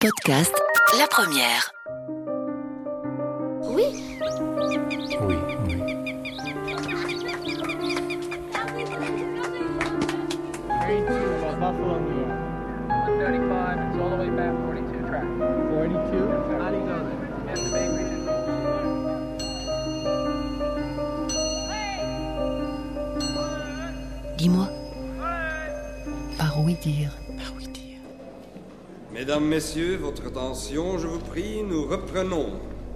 Podcast La Première. Oui. Oui. 32 Buffalo, New York. 135, it's all the way back, 42 track. 42? How do you know that? Yes, the bakery did go. Dis-moi. Par oui dire. Mesdames, Messieurs, votre attention, je vous prie, nous reprenons.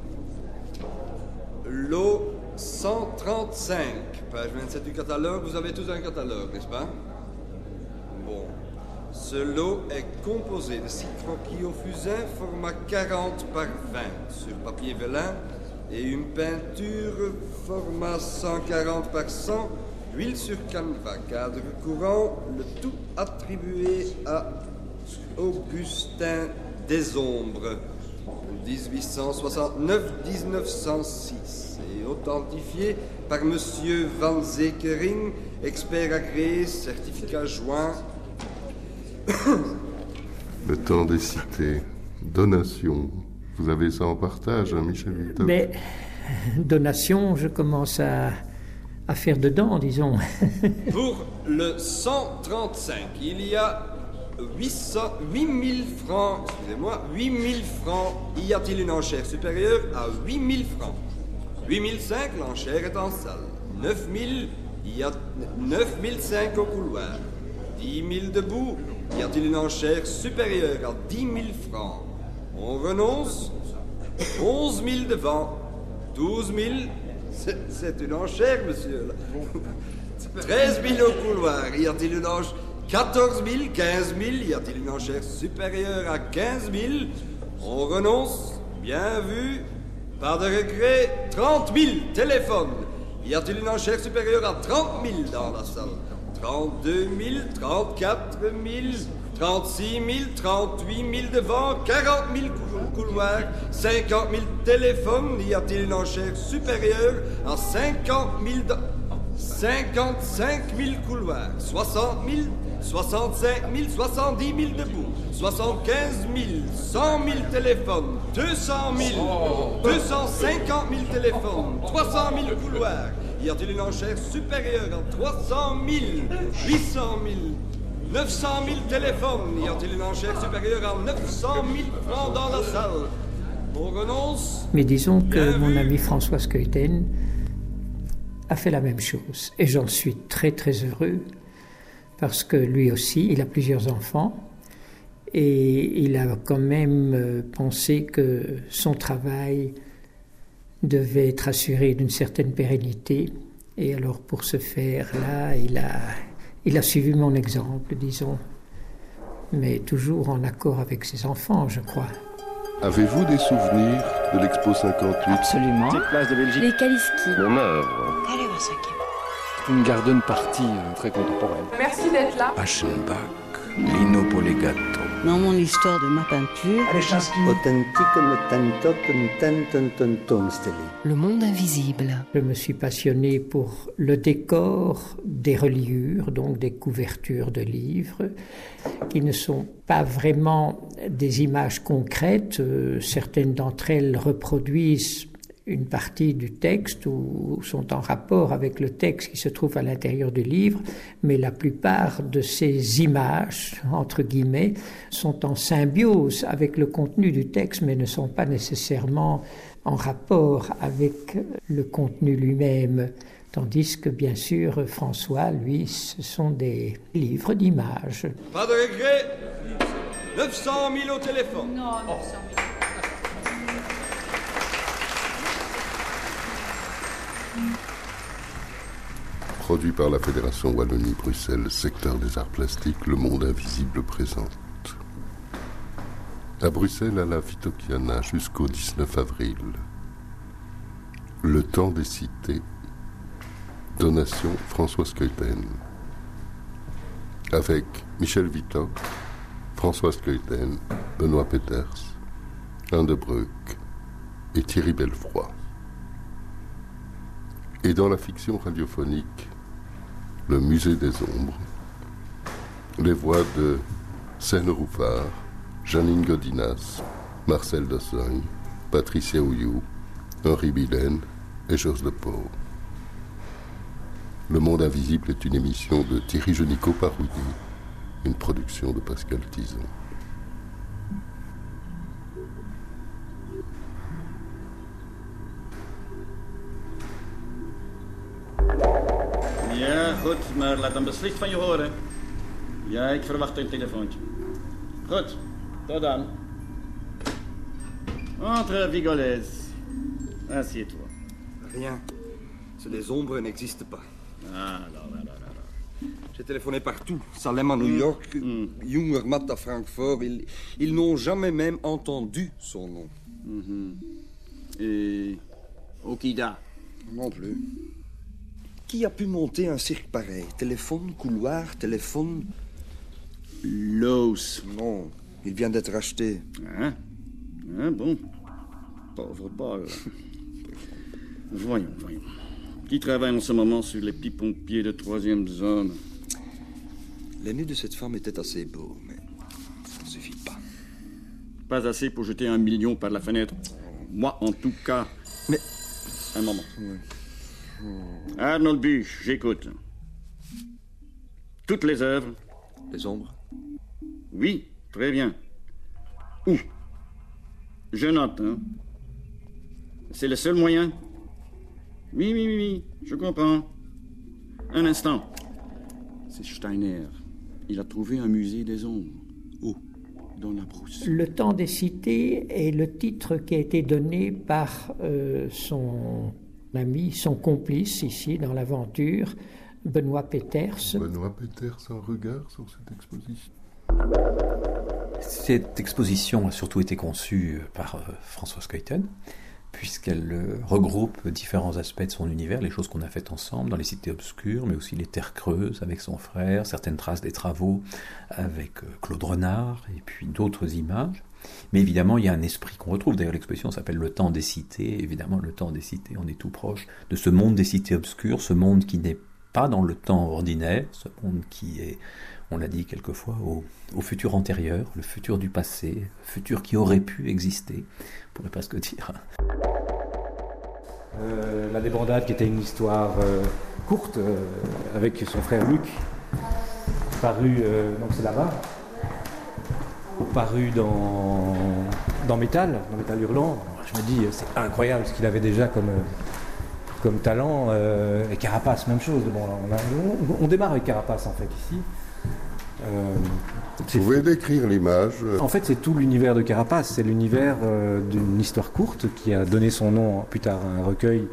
Lot 135, page 27 du catalogue. Vous avez tous un catalogue, n'est-ce pas? Bon. Ce lot est composé de 6 croquis au fusain, format 40 par 20, sur papier vélin, et une peinture, format 140 par 100, huile sur canevas, cadre courant, le tout attribué à Augustin Desombres, 1869-1906, et authentifié par Monsieur Van Zekering, expert agréé, certificat joint. Le temps des cités, donation. Vous avez ça en partage, hein, Michel Vittoc? Mais donation, je commence à faire dedans, disons. Pour le 135, il y a 8000 francs, excusez-moi, 8000 francs. Y a-t-il une enchère supérieure à 8000 francs? 8005, l'enchère est en salle. 9000, il y a 9005 au couloir. 10 000 debout, y a-t-il une enchère supérieure à 10 000 francs? On renonce. 11 000 devant. 12 000, c'est une enchère, monsieur. 13 000 au couloir, y a-t-il une enchère? 14 000, 15 000, y a-t-il une enchère supérieure à 15 000? On renonce. Bien vu. Pas de regret. 30 000, téléphone. Y a-t-il une enchère supérieure à 30 000 dans la salle? 32 000, 34 000, 36 000, 38 000 devant, 40 000 couloirs, 50 000 téléphones. Y a-t-il une enchère supérieure à 50 000 55 000 couloirs, 60 000, 65 000, 70 000 debout, 75 000, 100 000 téléphones, 200 000, 250 000 téléphones, 300 000 couloirs. Y a-t-il une enchère supérieure à 300 000, 800 000, 900 000 téléphones? Y a-t-il une enchère supérieure à 900 000 francs dans la salle? On renonce. Mais disons que mon ami François Skeuten a fait la même chose. Et j'en suis très très heureux, parce que lui aussi, il a plusieurs enfants, et il a quand même pensé que son travail devait être assuré d'une certaine pérennité. Et alors pour ce faire-là, il a suivi mon exemple, disons, mais toujours en accord avec ses enfants, je crois. Avez-vous des souvenirs de l'Expo 58? Absolument. Place de Belgique. Les Kaliski. Mon œuvre. Une garden party très contemporaine. Merci d'être là. Aschenbach, Lino Polegato. Dans mon histoire de ma peinture, Le monde invisible. Je me suis passionné pour le décor des reliures, donc des couvertures de livres, qui ne sont pas vraiment des images concrètes. Certaines d'entre elles reproduisent une partie du texte ou sont en rapport avec le texte qui se trouve à l'intérieur du livre, mais la plupart de ces images, entre guillemets, sont en symbiose avec le contenu du texte, mais ne sont pas nécessairement en rapport avec le contenu lui-même. Tandis que, bien sûr, François, lui, ce sont des livres d'images. Pas de regret. 900 000 au téléphone. Non, 900 000. Produit par la Fédération Wallonie-Bruxelles, secteur des arts plastiques, Le Monde Invisible présente. À Bruxelles, à la Vitokiana, jusqu'au 19 avril. Le temps des cités. Donation François Skeuten. Avec Michel Vittoc, François Skeuten, Benoît Peters, Anne de Breuck et Thierry Belfroy. Et dans la fiction radiophonique, Le Musée des Ombres, les voix de Seine Rouffard, Janine Godinas, Marcel Dossogne, Patricia Houillou, Henri Billen et Georges Lepau. Le Monde Invisible est une émission de Thierry Genicot-Parouilly, une production de Pascal Tison. Ja, goed, maar laat dan beslist van je horen. Ja, ik verwacht een telefoontje. Goed, tot dan. Entre Vigolez. Assieds-toi. Rien. Les ombres n'existent pas. Ah, là. J'ai téléphoné partout. Salem à New York, Jungermatt à Francfort. Ils n'ont jamais même entendu son nom. Et Okida? Non plus. Qui a pu monter un cirque pareil? Téléphone, couloir, téléphone... Loos. Non, il vient d'être acheté. Ah bon. Pauvre Paul. Voyons. Qui travaille en ce moment sur les petits pompiers de 3e zone? Les nus de cette femme étaient assez beaux, mais ça ne suffit pas. Pas assez pour jeter 1 million par la fenêtre. Moi, en tout cas. Mais... Un moment. Oui. Arnold Buch, j'écoute. Toutes les œuvres? Les ombres? Oui, très bien. Où? Je note, hein. C'est le seul moyen? Oui, je comprends. Un instant. C'est Steiner. Il a trouvé un musée des ombres. Où? Dans la brousse. Le temps des cités est le titre qui a été donné par son ami, son complice ici dans l'aventure, Benoît Peters. Benoît Peters, un regard sur cette exposition? Cette exposition a surtout été conçue par Françoise Keuten, puisqu'elle regroupe différents aspects de son univers, les choses qu'on a faites ensemble dans les cités obscures, mais aussi les terres creuses avec son frère, certaines traces des travaux avec Claude Renard, et puis d'autres images. Mais évidemment, il y a un esprit qu'on retrouve. D'ailleurs, l'exposition s'appelle Le Temps des Cités. Évidemment, le Temps des Cités, on est tout proche de ce monde des cités obscures, ce monde qui n'est pas dans le temps ordinaire, ce monde qui est, on l'a dit quelquefois, au futur antérieur, le futur du passé, le futur qui aurait pu exister, on pourrait presque dire. La débandade, qui était une histoire courte, avec son frère Luc, paru, donc c'est là-bas, paru dans Métal Hurlant. Je me dis, c'est incroyable ce qu'il avait déjà comme talent. Et Carapace, même chose. Bon, on démarre avec Carapace, en fait, ici. Vous pouvez décrire l'image? En fait, c'est tout l'univers de Carapace. C'est l'univers d'une histoire courte qui a donné son nom plus tard à un recueil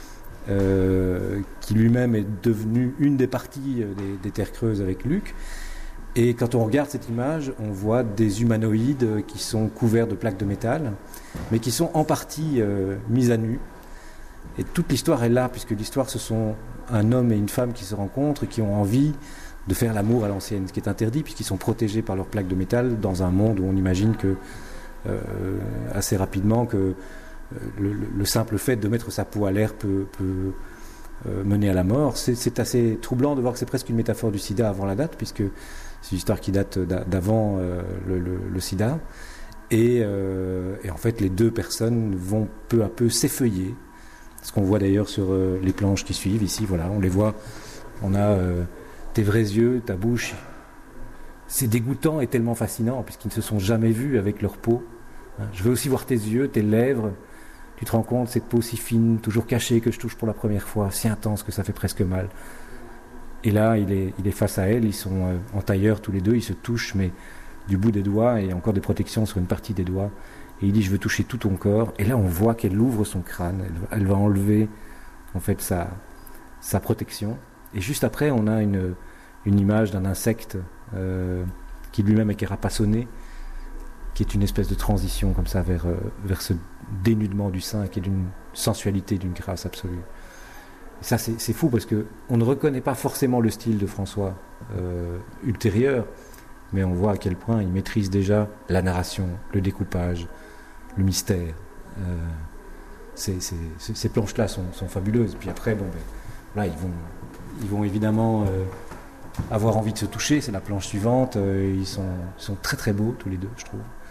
qui lui-même est devenu une des parties des Terres Creuses avec Luc. Et quand on regarde cette image, on voit des humanoïdes qui sont couverts de plaques de métal, mais qui sont en partie mis à nu. Et toute l'histoire est là, puisque l'histoire, ce sont un homme et une femme qui se rencontrent et qui ont envie de faire l'amour à l'ancienne, ce qui est interdit, puisqu'ils sont protégés par leurs plaques de métal dans un monde où on imagine que, assez rapidement, que le simple fait de mettre sa peau à l'air peut mener à la mort. C'est assez troublant de voir que c'est presque une métaphore du sida avant la date, puisque c'est une histoire qui date d'avant le sida. Et en fait, les deux personnes vont peu à peu s'effeuiller. Ce qu'on voit d'ailleurs sur les planches qui suivent ici, voilà, on les voit. On a tes vrais yeux, ta bouche. C'est dégoûtant et tellement fascinant, puisqu'ils ne se sont jamais vus avec leur peau. Je veux aussi voir tes yeux, tes lèvres. Tu te rends compte, cette peau si fine, toujours cachée, que je touche pour la première fois, si intense que ça fait presque mal. Et là, il est face à elle, ils sont en tailleur tous les deux, ils se touchent, mais du bout des doigts, et encore des protections sur une partie des doigts. Et il dit, je veux toucher tout ton corps. Et là, on voit qu'elle ouvre son crâne, elle va enlever en fait sa protection. Et juste après, on a une image d'un insecte qui lui-même est carapassonné, qui est une espèce de transition comme ça vers ce dénudement du sein, qui est d'une sensualité, d'une grâce absolue. Et ça, c'est fou, parce qu'on ne reconnaît pas forcément le style de François ultérieur, mais on voit à quel point il maîtrise déjà la narration, le découpage, le mystère. Ces planches-là sont fabuleuses. Puis après, là, ils vont évidemment avoir envie de se toucher. C'est la planche suivante. Ils sont très très beaux tous les deux, je trouve.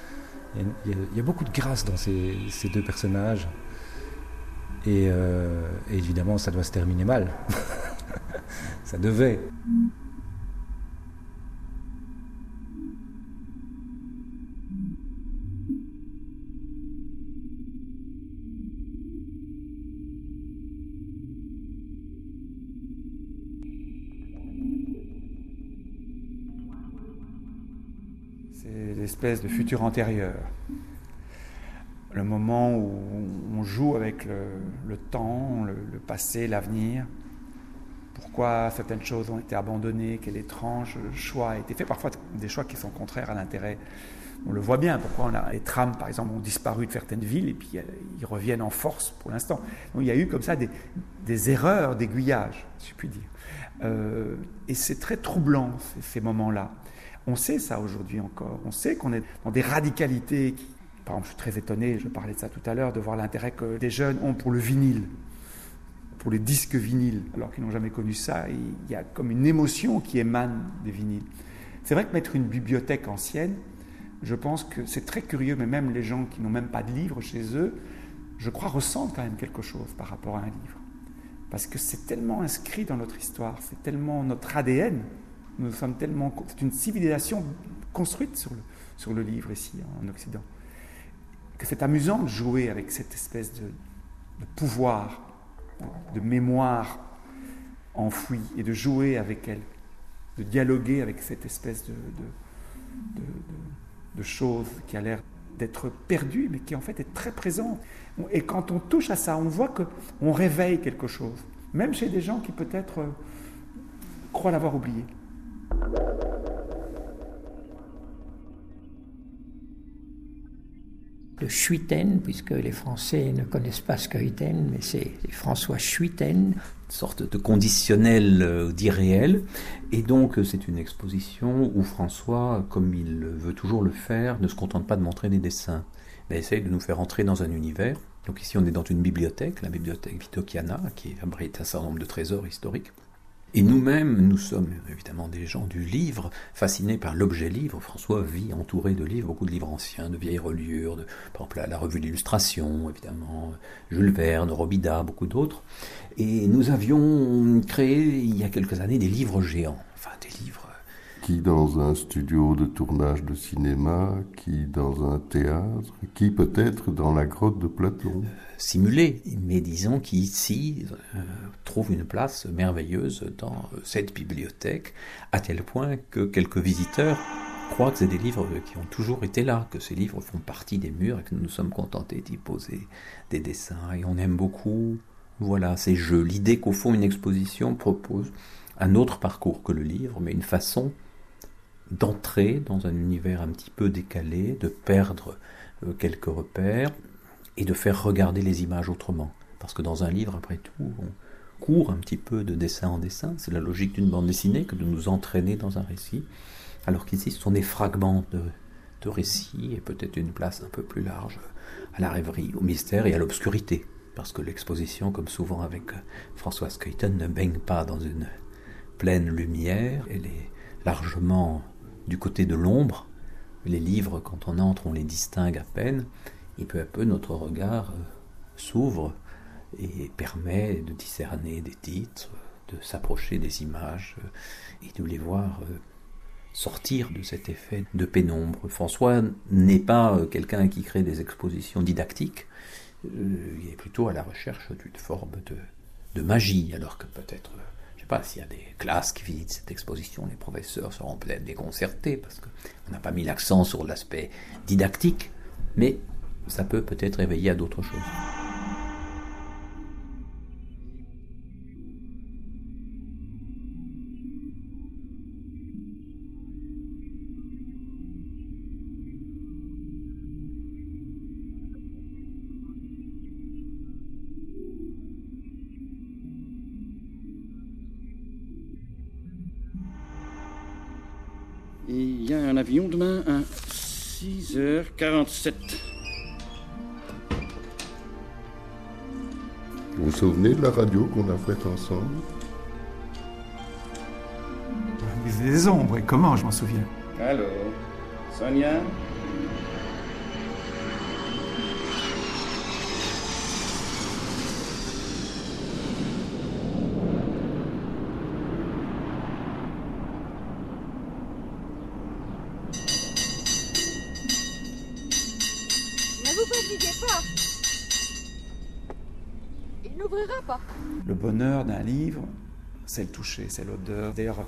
Il y a beaucoup de grâce dans ces deux personnages. Et évidemment, ça doit se terminer mal. Ça devait. C'est l'espèce de futur antérieur. Le moment où on joue avec le temps, le passé, l'avenir. Pourquoi certaines choses ont été abandonnées, quel étrange choix a été fait. Parfois des choix qui sont contraires à l'intérêt. On le voit bien, pourquoi les trams, par exemple, ont disparu de certaines villes et puis ils reviennent en force pour l'instant. Donc il y a eu comme ça des erreurs d'aiguillage, si je puis dire. Et c'est très troublant, ces moments-là. On sait ça aujourd'hui encore. On sait qu'on est dans des radicalités. Par exemple, je suis très étonné, je parlais de ça tout à l'heure, de voir l'intérêt que les jeunes ont pour le vinyle, pour les disques vinyles, alors qu'ils n'ont jamais connu ça. Il y a comme une émotion qui émane des vinyles. C'est vrai que mettre une bibliothèque ancienne, je pense que c'est très curieux, mais même les gens qui n'ont même pas de livres chez eux, je crois, ressentent quand même quelque chose par rapport à un livre. Parce que c'est tellement inscrit dans notre histoire, c'est tellement notre ADN. Nous sommes tellement... C'est une civilisation construite sur le livre ici, en Occident. Que c'est amusant de jouer avec cette espèce de pouvoir, de mémoire enfouie, et de jouer avec elle, de dialoguer avec cette espèce de chose qui a l'air d'être perdue, mais qui en fait est très présente. Et quand on touche à ça, on voit qu'on réveille quelque chose, même chez des gens qui peut-être croient l'avoir oublié. Le Schuiten, puisque les Français ne connaissent pas Schuiten, mais c'est François Schuiten. Une sorte de conditionnel d'irréel. Et donc c'est une exposition où François, comme il veut toujours le faire, ne se contente pas de montrer des dessins. Il essaye de nous faire entrer dans un univers. Donc ici on est dans une bibliothèque, la bibliothèque Vito-Chiana, qui abrite un certain nombre de trésors historiques. Et nous-mêmes, nous sommes évidemment des gens du livre, fascinés par l'objet livre. François vit entouré de livres, beaucoup de livres anciens, de vieilles reliures, par exemple la revue d'illustration, évidemment, Jules Verne, Robida, beaucoup d'autres. Et nous avions créé, il y a quelques années, des livres géants, enfin des livres... Qui dans un studio de tournage de cinéma, qui dans un théâtre, qui peut-être dans la grotte de Platon. Simulé, mais disons qu'ici trouve une place merveilleuse dans cette bibliothèque, à tel point que quelques visiteurs croient que c'est des livres qui ont toujours été là, que ces livres font partie des murs et que nous nous sommes contentés d'y poser des dessins. Et on aime beaucoup, voilà, ces jeux. L'idée qu'au fond une exposition propose un autre parcours que le livre, mais une façon d'entrer dans un univers un petit peu décalé, de perdre quelques repères et de faire regarder les images autrement. Parce que dans un livre, après tout, on court un petit peu de dessin en dessin. C'est la logique d'une bande dessinée que de nous entraîner dans un récit. Alors qu'ici, ce sont des fragments de récits et peut-être une place un peu plus large à la rêverie, au mystère et à l'obscurité. Parce que l'exposition, comme souvent avec François Schuiten, ne baigne pas dans une pleine lumière. Elle est largement du côté de l'ombre. Les livres, quand on entre, on les distingue à peine. Et peu à peu, notre regard s'ouvre et permet de discerner des titres, de s'approcher des images et de les voir sortir de cet effet de pénombre. François n'est pas quelqu'un qui crée des expositions didactiques. Il est plutôt à la recherche d'une forme de magie, alors que peut-être... Je ne sais pas s'il y a des classes qui visitent cette exposition, les professeurs seront peut-être déconcertés parce qu'on n'a pas mis l'accent sur l'aspect didactique, mais ça peut peut-être éveiller à d'autres choses. Et il y a un avion demain à 6h47. Vous vous souvenez de la radio qu'on a faite ensemble? Des ombres, et comment, je m'en souviens. Alors, Sonia? vous fatiguez pas. Il n'ouvrira pas. Le bonheur d'un livre, c'est le toucher, c'est l'odeur. D'ailleurs,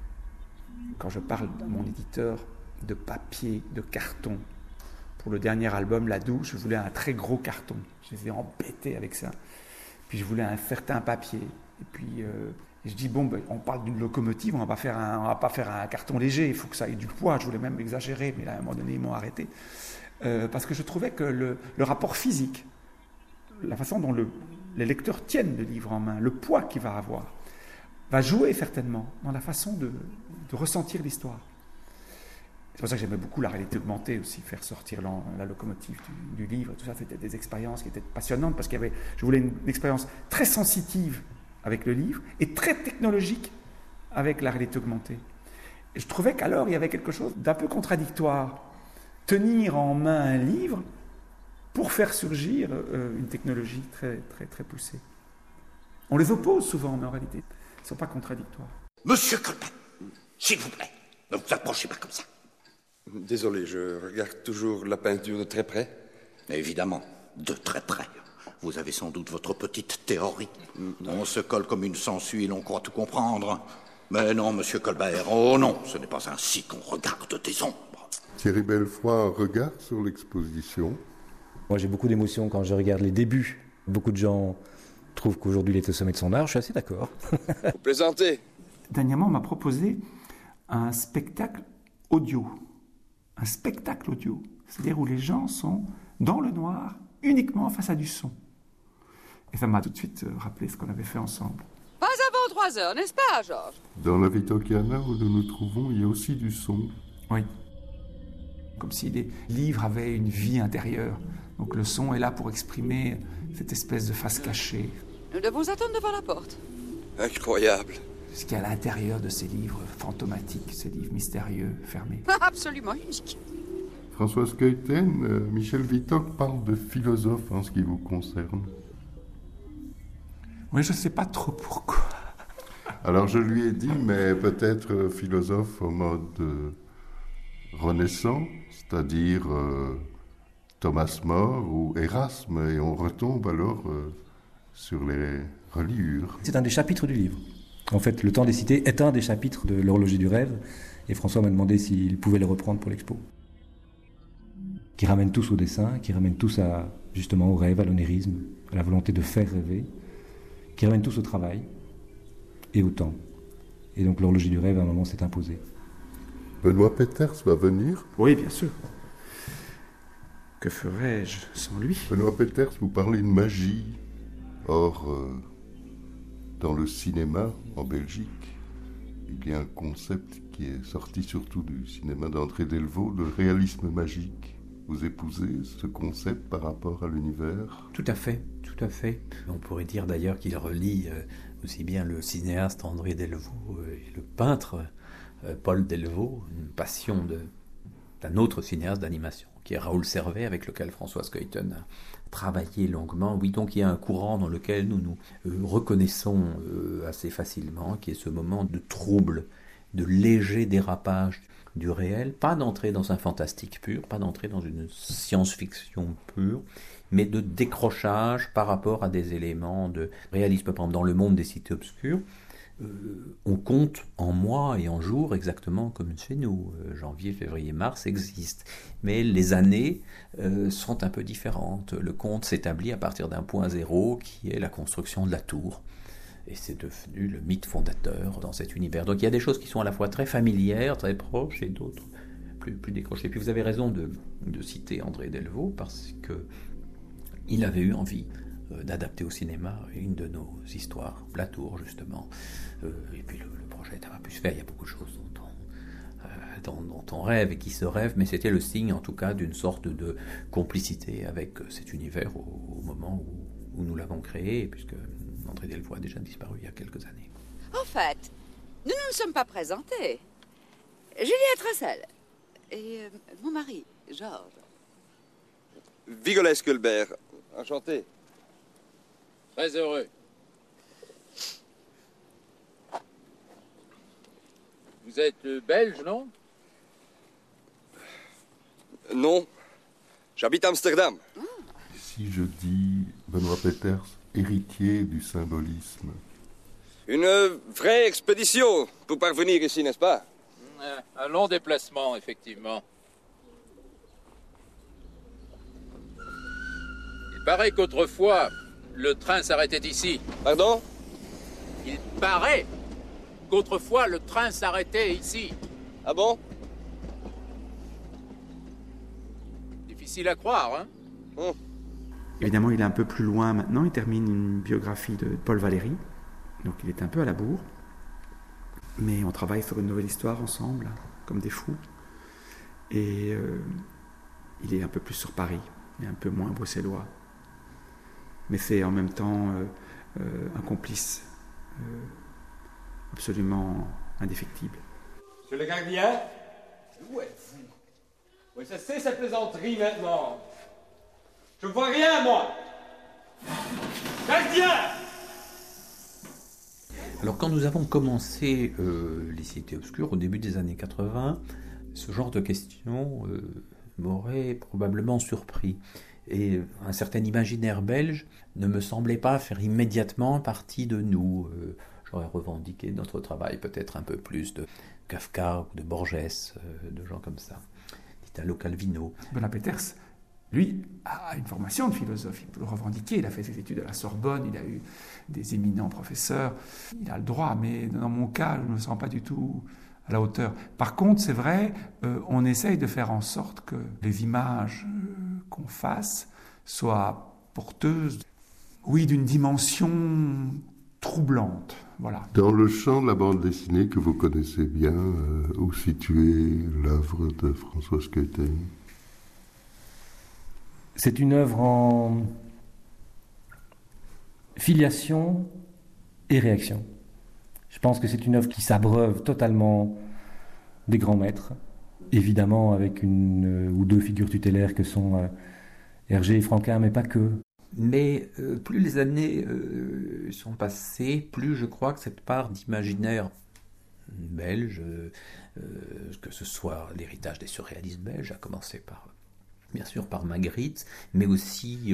quand je parle à mon éditeur de papier, de carton, pour le dernier album, La Douche, je voulais un très gros carton. Je les ai embêtés avec ça. Puis je voulais un certain papier. Et puis je dis, bon, ben, on parle d'une locomotive, on va pas faire un carton léger, il faut que ça ait du poids. Je voulais même exagérer, mais là, à un moment donné, ils m'ont arrêté. Parce que je trouvais que le rapport physique, la façon dont les lecteurs tiennent le livre en main, le poids qu'il va avoir, va jouer certainement dans la façon de ressentir l'histoire. C'est pour ça que j'aimais beaucoup la réalité augmentée aussi, faire sortir la locomotive du livre, tout ça, c'était des expériences qui étaient passionnantes parce je voulais une expérience très sensitive avec le livre et très technologique avec la réalité augmentée. Et je trouvais qu'alors il y avait quelque chose d'un peu contradictoire. Tenir en main un livre pour faire surgir une technologie très, très, très poussée. On les oppose souvent, mais en réalité, ils ne sont pas contradictoires. Monsieur Colbert, s'il vous plaît, ne vous approchez pas comme ça. Désolé, je regarde toujours la peinture de très près. Évidemment, de très près. Vous avez sans doute votre petite théorie. On se colle comme une sangsue et l'on croit tout comprendre. Mais non, monsieur Colbert, oh non, ce n'est pas ainsi qu'on regarde des ombres. Thierry Belfroy, un regard sur l'exposition. Moi, j'ai beaucoup d'émotions quand je regarde les débuts. Beaucoup de gens trouvent qu'aujourd'hui, il est au sommet de son art. Je suis assez d'accord. Vous plaisantez. Dernièrement, on m'a proposé un spectacle audio. Un spectacle audio. C'est-à-dire où les gens sont dans le noir, uniquement face à du son. Et ça m'a tout de suite rappelé ce qu'on avait fait ensemble. Pas avant 3 heures, n'est-ce pas, Georges? Dans la Vitokiana où nous nous trouvons, il y a aussi du son. Oui. Comme si les livres avaient une vie intérieure. Donc le son est là pour exprimer cette espèce de face cachée. Nous devons attendre devant la porte. Incroyable. Ce qu'il y a à l'intérieur de ces livres fantomatiques, ces livres mystérieux, fermés. Absolument unique. Françoise Keuten, Michel Vitoc parle de philosophe en ce qui vous concerne. Oui, je ne sais pas trop pourquoi. Alors je lui ai dit, mais peut-être philosophe au mode renaissant, c'est-à-dire Thomas More ou Erasme, et on retombe alors sur les reliures. C'est un des chapitres du livre. En fait, Le Temps des Cités est un des chapitres de L'Horloger du Rêve, et François m'a demandé s'il pouvait les reprendre pour l'expo. Qui ramènent tous au dessin, qui ramènent tous justement au rêve, à l'onérisme, à la volonté de faire rêver, qui ramènent tous au travail et au temps. Et donc L'Horloger du Rêve, à un moment, s'est imposé. Benoît Peeters va venir? Oui, bien sûr. Que ferais-je sans lui? Benoît Peeters, vous parlez de magie. Or, dans le cinéma, en Belgique, il y a un concept qui est sorti surtout du cinéma d'André Delvaux, le réalisme magique. Vous épousez ce concept par rapport à l'univers? Tout à fait, tout à fait. On pourrait dire d'ailleurs qu'il relie aussi bien le cinéaste André Delvaux et le peintre Paul Delvaux, une passion d'un autre cinéaste d'animation, qui est Raoul Servet, avec lequel Françoise Keuten a travaillé longuement. Oui, donc il y a un courant dans lequel nous nous reconnaissons assez facilement, qui est ce moment de trouble, de léger dérapage du réel, pas d'entrer dans un fantastique pur, pas d'entrer dans une science-fiction pure, mais de décrochage par rapport à des éléments de réalisme. Par exemple, dans Le Monde des cités obscures, on compte en mois et en jours exactement comme chez nous. Janvier, février, mars existent. Mais les années sont un peu différentes. Le compte s'établit à partir d'un point zéro qui est la construction de la tour. Et c'est devenu le mythe fondateur dans cet univers. Donc il y a des choses qui sont à la fois très familières, très proches, et d'autres plus décrochées. Puis vous avez raison de citer André Delvaux, parce qu'il avait eu envie d'adapter au cinéma une de nos histoires, La Tour justement. Et puis le projet n'a pas pu se faire. Il y a beaucoup de choses dont on rêve et qui se rêvent, mais c'était le signe en tout cas d'une sorte de complicité avec cet univers au moment où nous l'avons créé, puisque André Delvaux a déjà disparu il y a quelques années. En fait, nous ne nous sommes pas présentés. Juliette Russell et mon mari, Georges. Vigolès Colbert, enchanté. Très heureux. Vous êtes belge, non? Non. J'habite Amsterdam. Si je dis Benoît Peters, héritier du symbolisme. Une vraie expédition pour parvenir ici, n'est-ce pas? Un long déplacement, effectivement. Il paraît qu'autrefois, le train s'arrêtait ici. Pardon? Il paraît qu'autrefois, le train s'arrêtait ici. Ah bon? Difficile à croire, hein? Évidemment, il est un peu plus loin maintenant. Il termine une biographie de Paul Valéry. Donc il est un peu à la bourre. Mais on travaille sur une nouvelle histoire ensemble, comme des fous. Et il est un peu plus sur Paris, et un peu moins bruxellois. Mais c'est en même temps un complice absolument indéfectible. Monsieur le gardien? Où êtes-vous? Oui, ça c'est cette plaisanterie maintenant. Je ne vois rien, moi. Gardien! Alors quand nous avons commencé les cités obscures au début des années 80, ce genre de questions m'aurait probablement surpris. Et un certain imaginaire belge ne me semblait pas faire immédiatement partie de nous. J'aurais revendiqué notre travail peut-être un peu plus de Kafka ou de Borges, de gens comme ça, d'Italo Calvino. Benoît Peters, lui, a une formation de philosophe, il peut le revendiquer, il a fait ses études à la Sorbonne, il a eu des éminents professeurs, il a le droit, mais dans mon cas, je ne me sens pas du tout à la hauteur. Par contre, c'est vrai, on essaye de faire en sorte que les images qu'on fasse soient porteuses, oui, d'une dimension troublante. Voilà. Dans le champ de la bande dessinée que vous connaissez bien, où situer l'œuvre de Françoise Skeuten? C'est une œuvre en filiation et réaction. Je pense que c'est une œuvre qui s'abreuve totalement des grands maîtres, évidemment avec une ou deux figures tutélaires que sont Hergé et Franquin, mais pas que. Mais plus les années sont passées, plus je crois que cette part d'imaginaire belge, que ce soit l'héritage des surréalistes belges, a commencé par... bien sûr par Magritte, mais aussi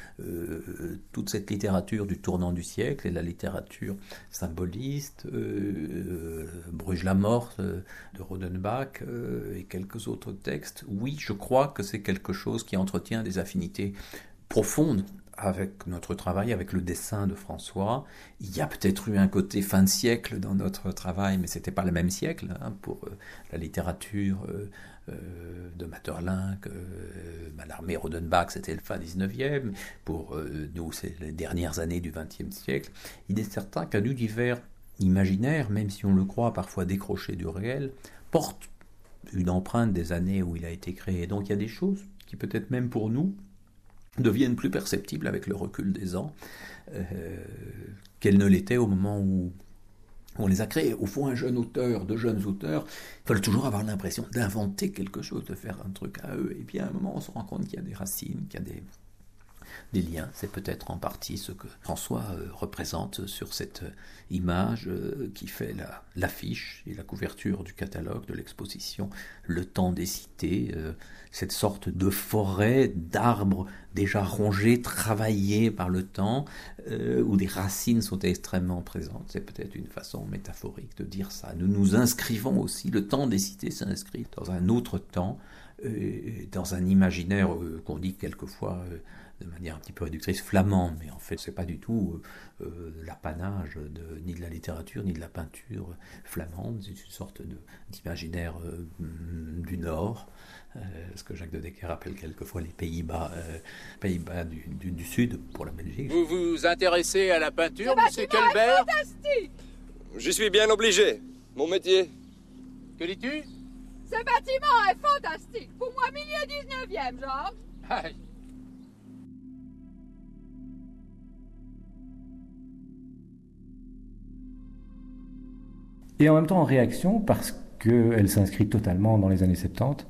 toute cette littérature du tournant du siècle et la littérature symboliste, Bruges-la-Mort de Rodenbach et quelques autres textes. Oui, je crois que c'est quelque chose qui entretient des affinités profondes avec notre travail, avec le dessin de François. Il y a peut-être eu un côté fin de siècle dans notre travail, mais c'était pas le même siècle pour la littérature de Maeterlinck, Mallarmé, Rodenbach, c'était le fin 19e. Pour nous, c'est les dernières années du XXe siècle. Il est certain qu'un univers imaginaire, même si on le croit parfois décroché du réel, porte une empreinte des années où il a été créé. Donc il y a des choses qui peut-être même pour nous deviennent plus perceptibles avec le recul des ans qu'elles ne l'étaient au moment où on les a créés. Au fond, un jeune auteur, de jeunes auteurs veulent toujours avoir l'impression d'inventer quelque chose, de faire un truc à eux. Et puis à un moment, on se rend compte qu'il y a des racines, qu'il y a des liens. C'est peut-être en partie ce que François représente sur cette image qui fait l'affiche et la couverture du catalogue de l'exposition Le Temps des Cités, cette sorte de forêt d'arbres déjà rongés, travaillés par le temps, où des racines sont extrêmement présentes. C'est peut-être une façon métaphorique de dire ça. Nous nous inscrivons aussi, le temps des cités s'inscrit dans un autre temps, dans un imaginaire qu'on dit quelquefois de manière un petit peu réductrice flamand, mais en fait c'est pas du tout l'apanage ni de la littérature ni de la peinture flamande. C'est une sorte d'imaginaire du Nord, ce que Jacques de Decker appelle quelquefois les Pays-Bas du Sud pour la Belgique. Vous vous intéressez à la peinture, monsieur Kelbert? Fantastique! Je suis bien obligé. Mon métier. Que dis-tu? Ce bâtiment est fantastique. Pour moi, milieu 19e, genre. Aïe. Et en même temps en réaction, parce qu'elle s'inscrit totalement dans les années 70,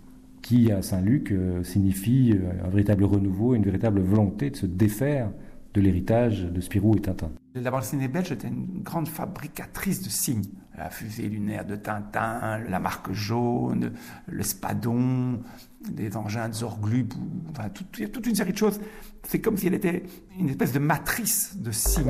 qui à Saint-Luc signifie un véritable renouveau, une véritable volonté de se défaire de l'héritage de Spirou et Tintin. La bande dessinée belge était une grande fabricatrice de signes. La fusée lunaire de Tintin, la marque jaune, l'espadon, les engins de Zorglub, enfin, toute une série de choses. C'est comme si elle était une espèce de matrice de signes.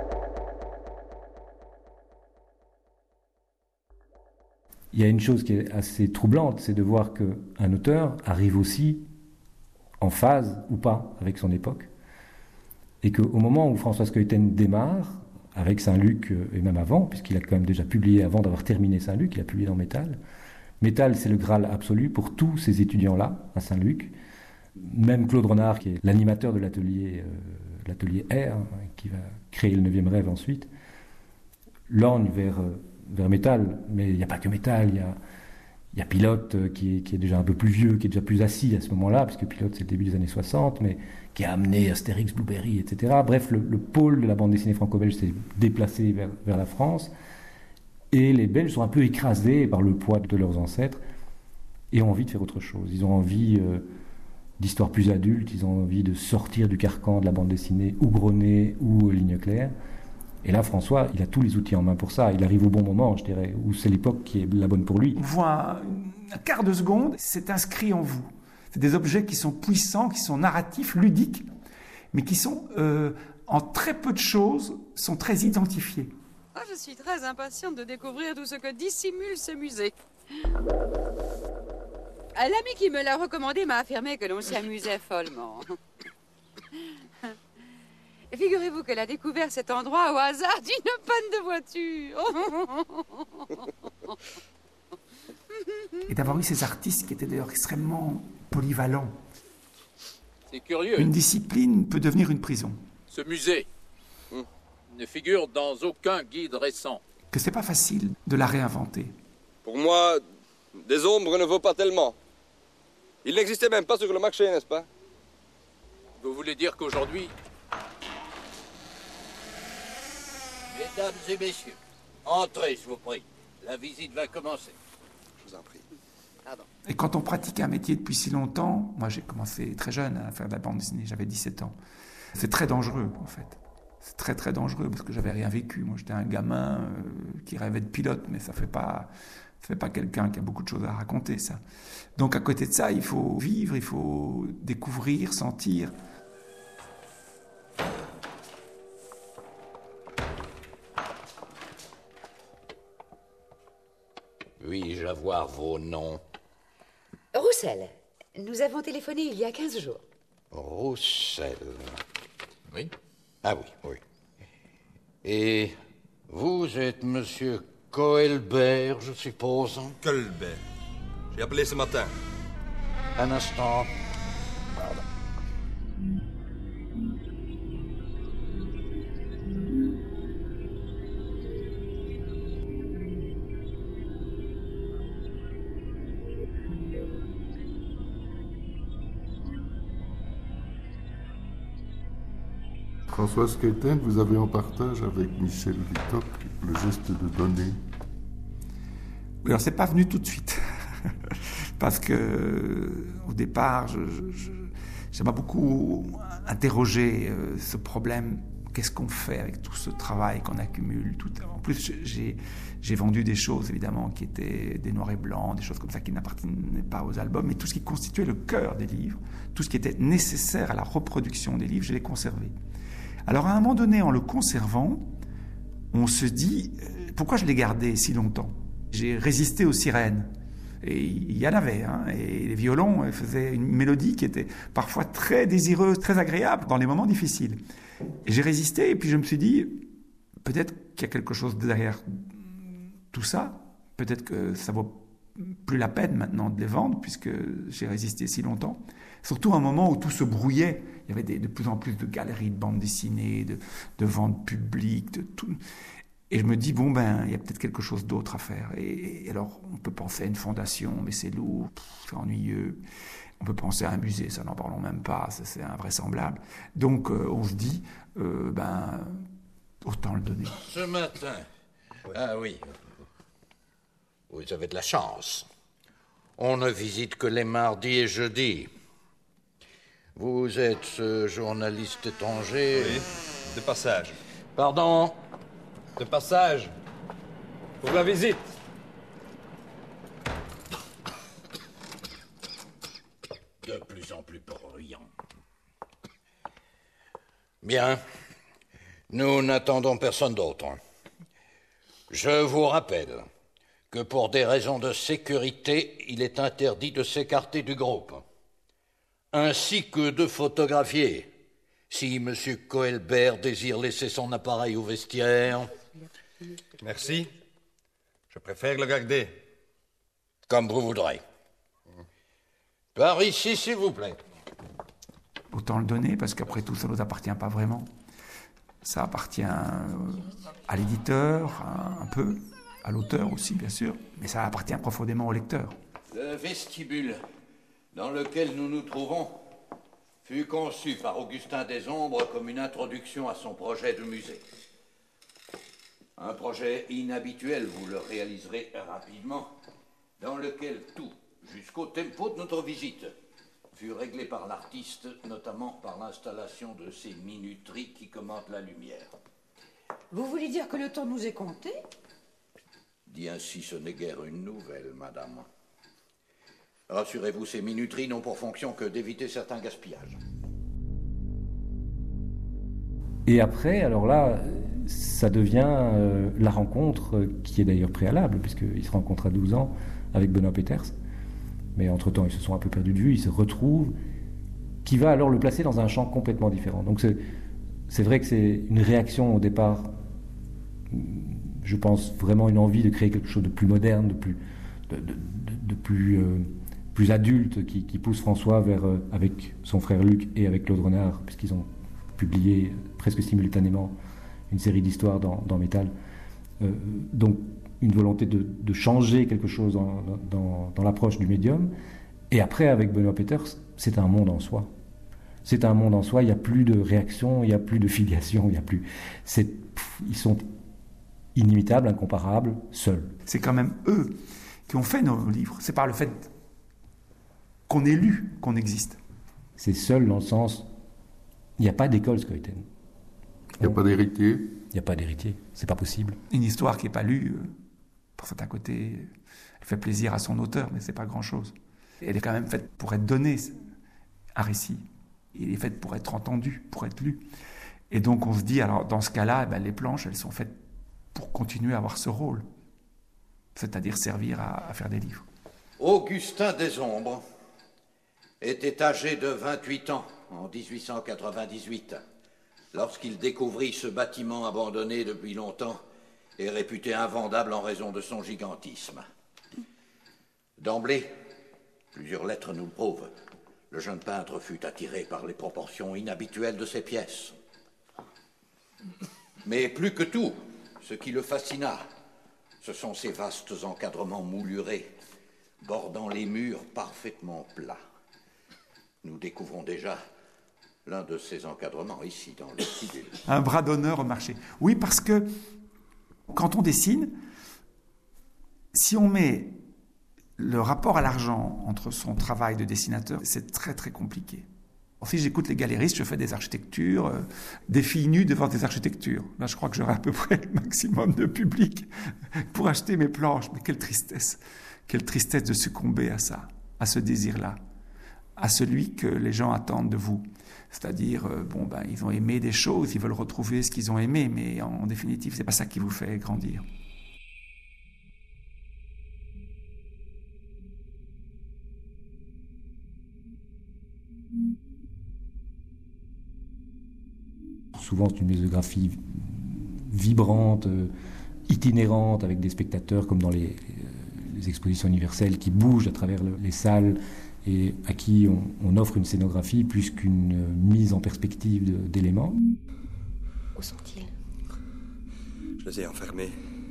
Il y a une chose qui est assez troublante, c'est de voir qu'un auteur arrive aussi en phase ou pas avec son époque. Et qu'au moment où François Skeuten démarre, avec Saint-Luc, et même avant, puisqu'il a quand même déjà publié avant d'avoir terminé Saint-Luc, il a publié dans Métal. Métal, c'est le Graal absolu pour tous ces étudiants-là, à Saint-Luc. Même Claude Renard, qui est l'animateur de l'atelier R, qui va créer le 9e rêve ensuite, lorgne vers Métal. Mais il n'y a pas que Métal, il y a Pilote qui est déjà un peu plus vieux, qui est déjà plus assis à ce moment-là, puisque Pilote c'est le début des années 60, mais qui a amené Astérix, Blueberry, etc. Bref, le pôle de la bande dessinée franco-belge s'est déplacé vers la France, et les Belges sont un peu écrasés par le poids de leurs ancêtres, et ont envie de faire autre chose. Ils ont envie d'histoires plus adultes, ils ont envie de sortir du carcan de la bande dessinée ou Grenet ou Ligne Claire. Et là, François, il a tous les outils en main pour ça. Il arrive au bon moment, je dirais, où c'est l'époque qui est la bonne pour lui. On voit un quart de seconde, c'est inscrit en vous. C'est des objets qui sont puissants, qui sont narratifs, ludiques, mais qui sont, en très peu de choses, sont très identifiés. Ah, je suis très impatiente de découvrir tout ce que dissimule ce musée. L'ami qui me l'a recommandé m'a affirmé que l'on s'y amusait follement. Figurez-vous qu'elle a découvert cet endroit au hasard d'une panne de voiture. Et d'avoir eu ces artistes qui étaient d'ailleurs extrêmement polyvalents. C'est curieux. Une discipline peut devenir une prison. Ce musée ne figure dans aucun guide récent. Que c'est pas facile de la réinventer. Pour moi, des ombres ne vaut pas tellement. Il n'existait même pas sur le marché, n'est-ce pas? Vous voulez dire qu'aujourd'hui... Mesdames et messieurs, entrez, je vous prie. La visite va commencer. Je vous en prie. Pardon. Et quand on pratique un métier depuis si longtemps, moi j'ai commencé très jeune à faire de la bande dessinée, j'avais 17 ans. C'est très dangereux en fait. C'est très très dangereux parce que j'avais rien vécu. Moi j'étais un gamin qui rêvait de pilote, mais ça fait pas quelqu'un qui a beaucoup de choses à raconter, ça. Donc à côté de ça, il faut vivre, il faut découvrir, sentir. Puis-je avoir vos noms? Roussel, nous avons téléphoné il y a 15 jours. Roussel. Oui? Ah oui, oui. Et vous êtes monsieur Colbert, je suppose? Colbert. J'ai appelé ce matin. Un instant. Pardon. François Skeuten, vous avez en partage avec Michel Vittoc le geste de donner. Oui, alors c'est pas venu tout de suite. Parce que au départ, ça m'a beaucoup interrogé ce problème. Qu'est-ce qu'on fait avec tout ce travail qu'on accumule tout... En plus, j'ai vendu des choses, évidemment, qui étaient des noirs et blancs, des choses comme ça qui n'appartenaient pas aux albums, mais tout ce qui constituait le cœur des livres, tout ce qui était nécessaire à la reproduction des livres, je l'ai conservé. Alors, à un moment donné, en le conservant, on se dit, pourquoi je l'ai gardé si longtemps? J'ai résisté aux sirènes. Et il y en avait, hein, et les violons faisaient une mélodie qui était parfois très désireuse, très agréable dans les moments difficiles. Et j'ai résisté, et puis je me suis dit, peut-être qu'il y a quelque chose derrière tout ça, peut-être que ça vaut plus la peine maintenant de les vendre, puisque j'ai résisté si longtemps. Surtout à un moment où tout se brouillait, il y avait de plus en plus de galeries de bandes dessinées, de ventes publiques, de tout... Et je me dis, bon, il y a peut-être quelque chose d'autre à faire. Et alors, on peut penser à une fondation, mais c'est lourd, c'est ennuyeux. On peut penser à un musée, ça n'en parlons même pas, ça, c'est invraisemblable. Donc, on se dit, autant le donner. Ce matin, ah oui, vous avez de la chance. On ne visite que les mardis et jeudis. Vous êtes ce journaliste étranger? Oui, de passage. Pardon? De passage. Pour la visite. De plus en plus bruyant. Bien. Nous n'attendons personne d'autre. Je vous rappelle que pour des raisons de sécurité, il est interdit de s'écarter du groupe, ainsi que de photographier. Si M. Colbert désire laisser son appareil au vestiaire... Merci. Je préfère le garder. Comme vous voudrez. Par ici, s'il vous plaît. Autant le donner, parce qu'après tout, ça ne nous appartient pas vraiment. Ça appartient à l'éditeur, un peu, à l'auteur aussi, bien sûr, mais ça appartient profondément au lecteur. Le vestibule dans lequel nous nous trouvons fut conçu par Augustin Desombres comme une introduction à son projet de musée. Un projet inhabituel, vous le réaliserez rapidement, dans lequel tout, jusqu'au tempo de notre visite, fut réglé par l'artiste, notamment par l'installation de ces minuteries qui commentent la lumière. Vous voulez dire que le temps nous est compté? Dit ainsi, ce n'est guère une nouvelle, madame. Rassurez-vous, ces minuteries n'ont pour fonction que d'éviter certains gaspillages. Et après, alors là, ça devient la rencontre qui est d'ailleurs préalable, puisqu'ils se rencontrent à 12 ans avec Benoît Peeters. Mais entre-temps, ils se sont un peu perdus de vue, ils se retrouvent, qui va alors le placer dans un champ complètement différent. Donc c'est vrai que c'est une réaction au départ, je pense vraiment une envie de créer quelque chose de plus moderne, de plus adulte, qui pousse François vers, avec son frère Luc et avec Claude Renard, puisqu'ils ont publié presque simultanément une série d'histoires dans Métal. Donc une volonté de changer quelque chose dans l'approche du médium. Et après, avec Benoît Peeters, c'est un monde en soi. C'est un monde en soi, il n'y a plus de réaction, il n'y a plus de filiation, il n'y a plus... ils sont inimitables, incomparables, seuls. C'est quand même eux qui ont fait nos livres. C'est par le fait qu'on ait lu qu'on existe. C'est seul dans le sens... Il n'y a pas d'école Scoïten. Il n'y a pas d'héritier. Il n'y a pas d'héritier, c'est pas possible. Une histoire qui n'est pas lue, parfois à côté, elle fait plaisir à son auteur, mais c'est pas grand-chose. Elle est quand même faite pour être donnée, un récit. Il est fait pour être entendu, pour être lu. Et donc on se dit, alors dans ce cas-là, les planches, elles sont faites pour continuer à avoir ce rôle, c'est-à-dire servir à faire des livres. Augustin Desombres était âgé de 28 ans en 1898, lorsqu'il découvrit ce bâtiment abandonné depuis longtemps et réputé invendable en raison de son gigantisme. D'emblée, plusieurs lettres nous le prouvent, le jeune peintre fut attiré par les proportions inhabituelles de ses pièces. Mais plus que tout, ce qui le fascina, ce sont ces vastes encadrements moulurés, bordant les murs parfaitement plats. Nous découvrons déjà l'un de ces encadrements ici, dans le vestibule. Un bras d'honneur au marché. Oui, parce que quand on dessine, si on met le rapport à l'argent entre son travail de dessinateur, c'est très très compliqué. Si j'écoute les galéristes, je fais des architectures, des filles nues devant des architectures. Là, je crois que j'aurai à peu près le maximum de public pour acheter mes planches. Mais quelle tristesse de succomber à ça, à ce désir-là, à celui que les gens attendent de vous. C'est-à-dire, ils ont aimé des choses, ils veulent retrouver ce qu'ils ont aimé, mais en définitive, c'est pas ça qui vous fait grandir. Souvent, c'est une muséographie vibrante, itinérante, avec des spectateurs comme dans les expositions universelles qui bougent à travers les salles et à qui on offre une scénographie plus qu'une mise en perspective d'éléments. Où sont-ils? Je les ai enfermés.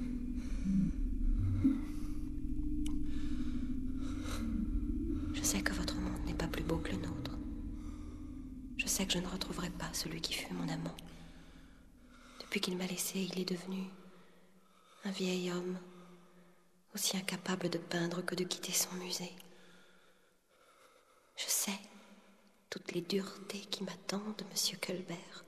Je sais que votre monde n'est pas plus beau que le nôtre. Je sais que je ne retrouverai pas celui qui fut mon amant. Depuis qu'il m'a laissé, il est devenu un vieil homme, aussi incapable de peindre que de quitter son musée. Je sais, toutes les duretés qui m'attendent, monsieur Colbert.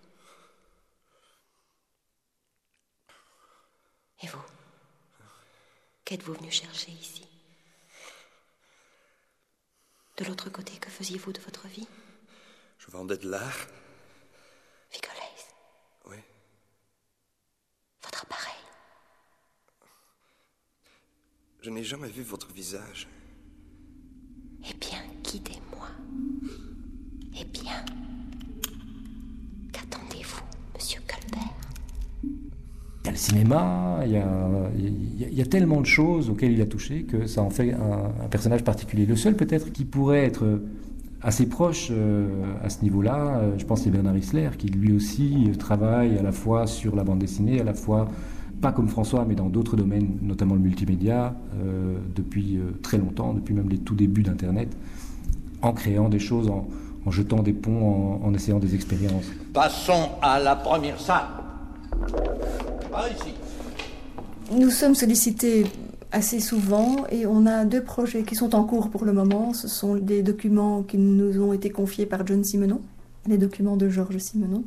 Et vous? Qu'êtes-vous venu chercher ici? De l'autre côté, que faisiez-vous de votre vie? Je vendais de l'art. Vigolaise? Oui. Votre appareil? Je n'ai jamais vu votre visage. Eh bien, guidez-moi. Eh bien, qu'attendez-vous, monsieur Colbert? Il y a le cinéma, il y a tellement de choses auxquelles il a touché que ça en fait un personnage particulier. Le seul peut-être qui pourrait être assez proche à ce niveau-là, je pense c'est Bernard Isler, qui lui aussi travaille à la fois sur la bande dessinée, à la fois, pas comme François, mais dans d'autres domaines, notamment le multimédia, depuis très longtemps, depuis même les tout débuts d'Internet, en créant des choses, en jetant des ponts, en essayant des expériences. Passons à la première salle. Ah, ici. Nous sommes sollicités assez souvent et on a 2 projets qui sont en cours pour le moment. Ce sont des documents qui nous ont été confiés par John Simenon, les documents de Georges Simenon,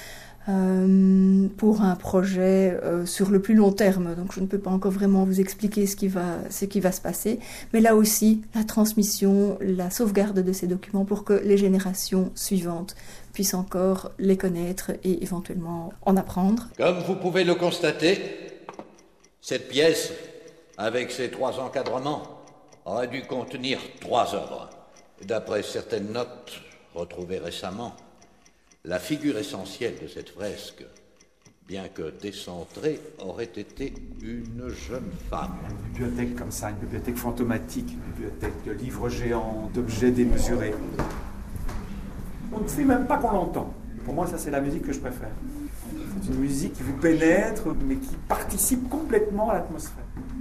pour un projet sur le plus long terme. Donc je ne peux pas encore vraiment vous expliquer ce qui va se passer. Mais là aussi, la transmission, la sauvegarde de ces documents pour que les générations suivantes puissent encore les connaître et éventuellement en apprendre. Comme vous pouvez le constater, cette pièce, avec ses 3 encadrements, aurait dû contenir 3 œuvres. D'après certaines notes retrouvées récemment, la figure essentielle de cette fresque, bien que décentrée, aurait été une jeune femme. Une bibliothèque comme ça, une bibliothèque fantomatique, une bibliothèque de livres géants, d'objets démesurés. On ne sait même pas qu'on l'entend. Pour moi, ça, c'est la musique que je préfère. C'est une musique qui vous pénètre, mais qui participe complètement à l'atmosphère.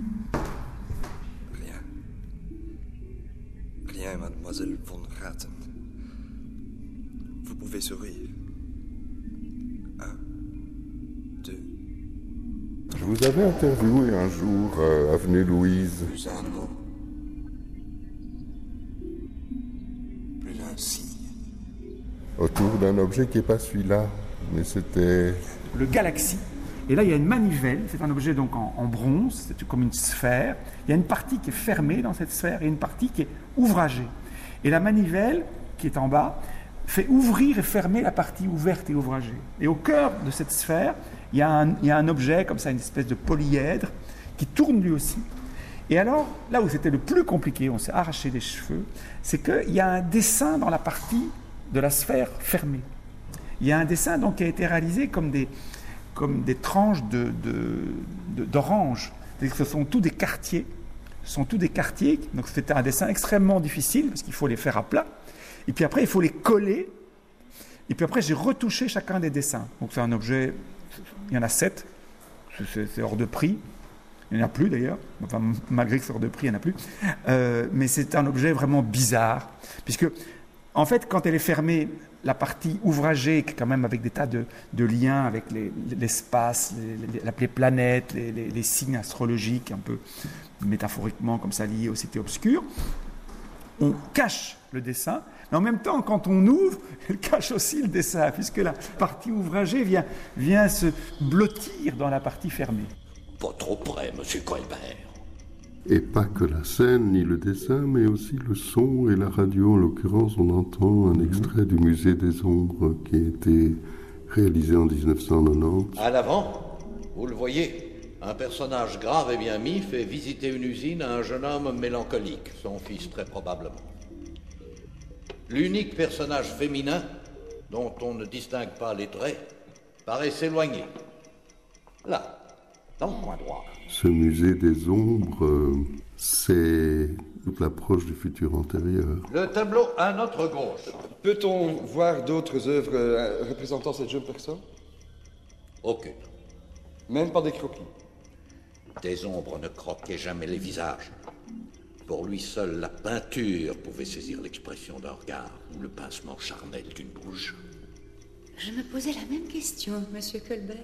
Rien, mademoiselle von Ratten. Vous pouvez sourire. 1, 2. Je vous avais interviewé un jour, avenue Louise. Plus un mot. Plus un signe. Autour d'un objet qui n'est pas celui-là, mais c'était... Le Galaxy. Et là, il y a une manivelle, c'est un objet donc en bronze, c'est comme une sphère. Il y a une partie qui est fermée dans cette sphère et une partie qui est ouvragée. Et la manivelle, qui est en bas, fait ouvrir et fermer la partie ouverte et ouvragée. Et au cœur de cette sphère, il y a un objet, comme ça, une espèce de polyèdre, qui tourne lui aussi. Et alors, là où c'était le plus compliqué, on s'est arraché les cheveux, c'est qu'il y a un dessin dans la partie de la sphère fermée. Il y a un dessin donc, qui a été réalisé comme des tranches d'orange. C'est-à-dire que ce sont tous des quartiers. Donc c'était un dessin extrêmement difficile, parce qu'il faut les faire à plat. Et puis après, il faut les coller. Et puis après, j'ai retouché chacun des dessins. Donc c'est un objet, il y en a 7. C'est hors de prix. Il n'y en a plus d'ailleurs. Enfin, malgré que c'est hors de prix, il n'y en a plus. Mais c'est un objet vraiment bizarre. Puisque, en fait, quand elle est fermée, la partie ouvragée, quand même avec des tas de liens avec l'espace, les planètes, les signes astrologiques, un peu métaphoriquement comme ça liés aux cités obscures, on cache le dessin, mais en même temps, quand on ouvre, elle cache aussi le dessin, puisque la partie ouvragée vient se blottir dans la partie fermée. Pas trop près, monsieur Colbert. Et pas que la scène ni le dessin, mais aussi le son et la radio. En l'occurrence, on entend un extrait du Musée des Ombres qui a été réalisé en 1990. À l'avant, vous le voyez, un personnage grave et bien mis fait visiter une usine à un jeune homme mélancolique, son fils très probablement. L'unique personnage féminin, dont on ne distingue pas les traits, paraît s'éloigner. Là, dans le coin droit. Ce musée des ombres, c'est toute l'approche du futur antérieur. Le tableau à notre gauche. Peut-on voir d'autres œuvres représentant cette jeune personne? Aucune. Même pas des croquis? Des ombres ne croquaient jamais les visages. Pour lui seul, la peinture pouvait saisir l'expression d'un regard ou le pincement charnel d'une bouche. Je me posais la même question, monsieur Colbert.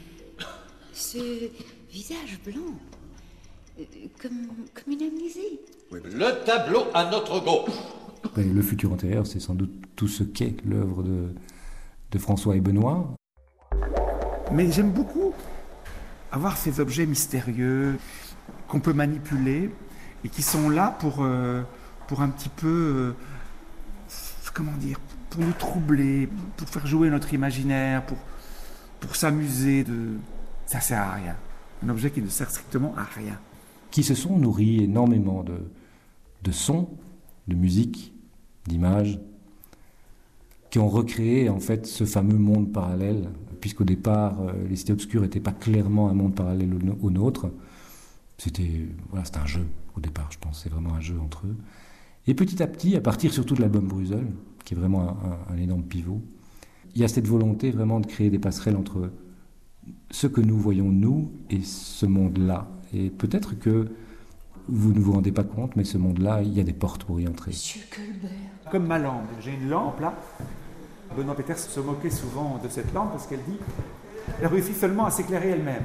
Ce visage blanc, comme une amnésie. Oui, le tableau à notre gauche. Et le futur antérieur, c'est sans doute tout ce qu'est l'œuvre de François et Benoît. Mais j'aime beaucoup avoir ces objets mystérieux qu'on peut manipuler et qui sont là pour un petit peu, comment dire, pour nous troubler, pour faire jouer notre imaginaire, pour s'amuser. Ça sert à rien. Un objet qui ne sert strictement à rien. Qui se sont nourris énormément de sons, de musique, d'images, qui ont recréé en fait ce fameux monde parallèle, puisqu'au départ, les cités obscures n'étaient pas clairement un monde parallèle au nôtre. C'était un jeu au départ, je pense. C'est vraiment un jeu entre eux. Et petit à petit, à partir surtout de l'album Brusel, qui est vraiment un énorme pivot, il y a cette volonté vraiment de créer des passerelles entre ce que nous voyons nous et ce monde-là. Et peut-être que vous ne vous rendez pas compte, mais ce monde-là, il y a des portes pour y entrer. Monsieur Colbert. Comme ma lampe. J'ai une lampe là. Benoît Peeters se moquait souvent de cette lampe parce qu'elle dit elle réussit seulement à s'éclairer elle-même.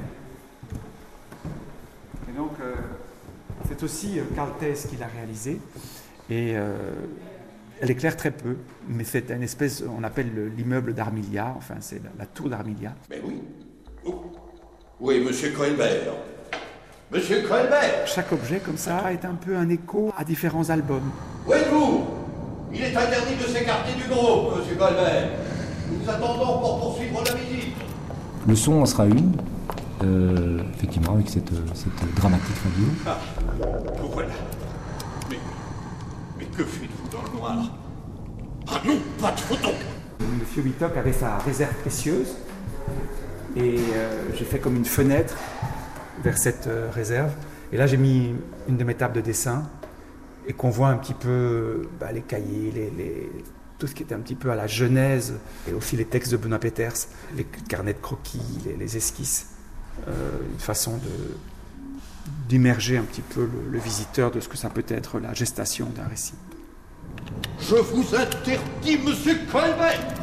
Et donc, c'est aussi Carl Theiss qui l'a réalisé. Et elle éclaire très peu, mais c'est une espèce, on appelle l'immeuble d'Armilia, enfin c'est la tour d'Armilia. Mais oui. Oui, monsieur Colbert. Monsieur Colbert. Chaque objet comme ça est un peu un écho à différents albums. Où êtes-vous? Il est interdit de s'écarter du groupe, monsieur Colbert. Nous vous attendons pour poursuivre la visite. Le son en sera une, effectivement, avec cette dramatique radio. Ah, vous voilà. Mais que faites-vous dans le noir? Ah non, pas de photo. Monsieur Wittock avait sa réserve précieuse et j'ai fait comme une fenêtre vers cette réserve. Et là, j'ai mis une de mes tables de dessin et qu'on voit un petit peu les cahiers, tout ce qui était un petit peu à la genèse, et aussi les textes de Benoît Peeters, les carnets de croquis, les esquisses. Une façon d'immerger un petit peu le visiteur de ce que ça peut être la gestation d'un récit. Je vous interdis, monsieur Colbert.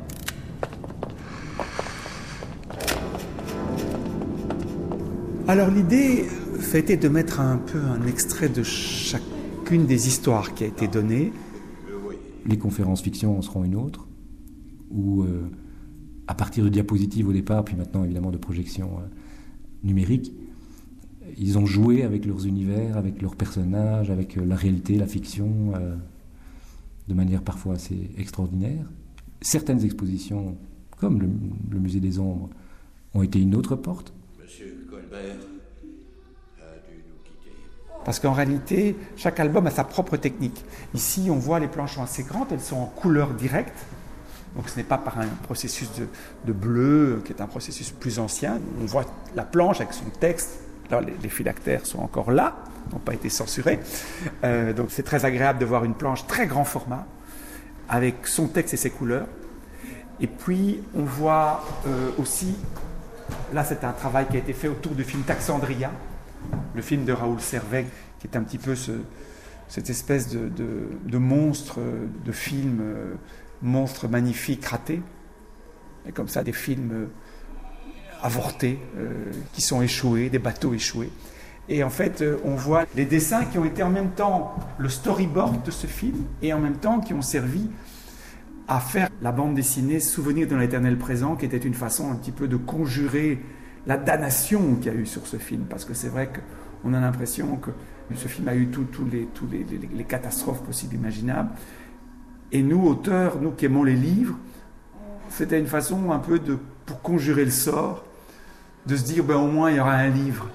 Alors l'idée, ça a été de mettre un peu un extrait de chacune des histoires qui a été donnée. Les conférences fiction en seront une autre, où à partir de diapositives au départ, puis maintenant évidemment de projections numériques, ils ont joué avec leurs univers, avec leurs personnages, avec la réalité, la fiction, de manière parfois assez extraordinaire. Certaines expositions, comme le Musée des Ombres, ont été une autre porte. Monsieur Colbert a dû nous quitter. Parce qu'en réalité, chaque album a sa propre technique. Ici, on voit les planches sont assez grandes, elles sont en couleur directe. Donc ce n'est pas par un processus de bleu, qui est un processus plus ancien. On voit la planche avec son texte. Alors, les phylactères sont encore là, n'ont pas été censurés. Donc c'est très agréable de voir une planche très grand format, avec son texte et ses couleurs. Et puis on voit aussi, là c'est un travail qui a été fait autour du film Taxandria, le film de Raoul Servais, qui est un petit peu cette espèce de monstre, de film, monstre magnifique, raté. Et comme ça, des films avortés, qui sont échoués, des bateaux échoués. Et en fait, on voit les dessins qui ont été en même temps le storyboard de ce film et en même temps qui ont servi à faire la bande dessinée Souvenir d'un éternel présent, qui était une façon un petit peu de conjurer la damnation qu'il y a eu sur ce film. Parce que c'est vrai qu'on a l'impression que ce film a eu tous les catastrophes possibles et imaginables. Et nous, auteurs, nous qui aimons les livres, c'était une façon un peu pour conjurer le sort, de se dire au moins il y aura un livre.